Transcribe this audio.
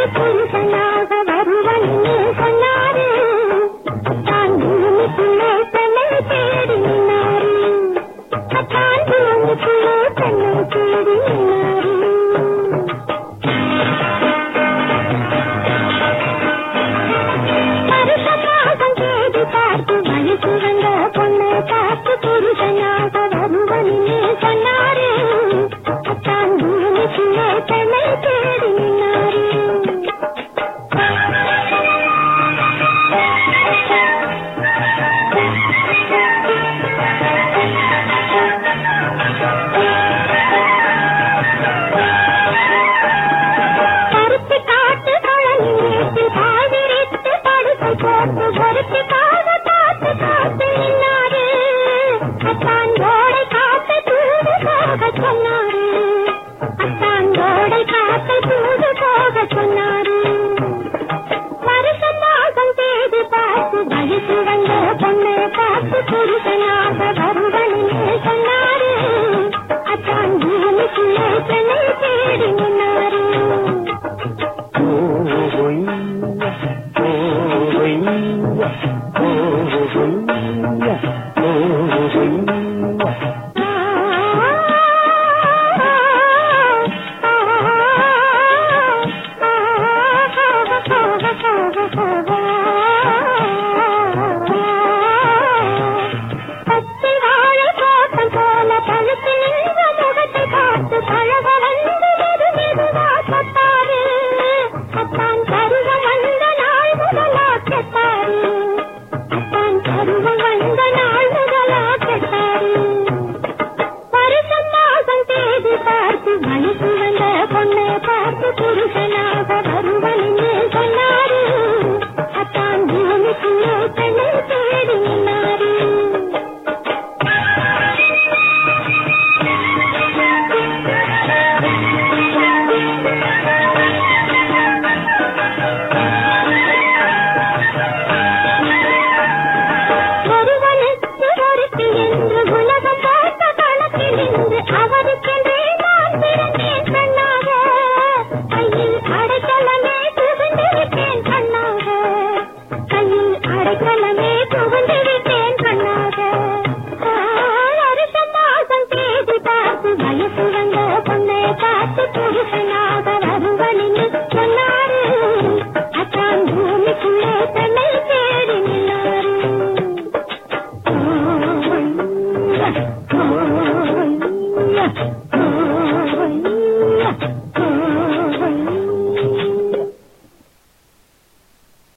புருஷனாக வருவன் சொன்னாரு. தான் பூமிக்குள்ளே தன்னை தேடி நின்னாரு. தான் பூமிக்குள்ளே தன்னை தேடி நின்னாரு. வருஷமாகம் தேடி பார்த்து வயசு வந்த பொண்ணை பார்த்து புருஷனாக வருவன் சொன்னாரு. தான் பூமிக்குள்ளே தன்னை தேடி நின்னாரு. கருத்து காட்டு கழனியில் பாதிரித்து படுத்து போட்டு பொறுத்துக்காக காத்து காத்து நின்னாரு. அத்தான் கோடை காத்து தூது போக சொன்னாரு. அத்தான் கோடை காத்து தூது போக சொன்னாரு. வருஷம் மாதம் தேடி பார்த்து வயசு வந்த பொண்ணை பார்த்து புருஷனாக வருவன் சொன்னாரு. அத்தான் பூமிக்குள்ளே தன்னை தேடி நின்னாரு. பச்சை வாழை தோட்டம் போல பழுத்து நின்ற முகத்தை பார்த்து பழக வந்து மெதுவா தொட்டாரு. அத்தான் பருவம் வந்த நாள் முதலா கெட்டாரு. அத்தான் பருவம் வந்த நாள் முதலா கெட்டாரு. வருஷம் மாதம் தேடி பார்த்து வயசு வந்த பொண்ணை பார்த்து புருஷனாக வருவன் சொன்னாரு. அத்தான் பூமிக்குள்ளே தன்னை தேடி நின்னாரு. ஒருவனுக்கு ஒருத்தி என்று உலகம் பார்த்த களத்தில் இன்று அவருக்கென்றே நான் பிறந்தேன் கண்ணாக. கையில் அடைக்கலமே புகுந்திருக்கேன் கண்ணாக. கையில் அடைக்கலமே புகுந்திருக்கேன் கண்ணாக. வருஷம் மாதம் தேடி பார்த்து வயசு வந்த பொண்ணை பார்த்து புருஷனாக வருவன் சொன்னாரு. அத்தான் பூமிக்குள்ளே தன்னை தேடி நின்னாரு. Oh,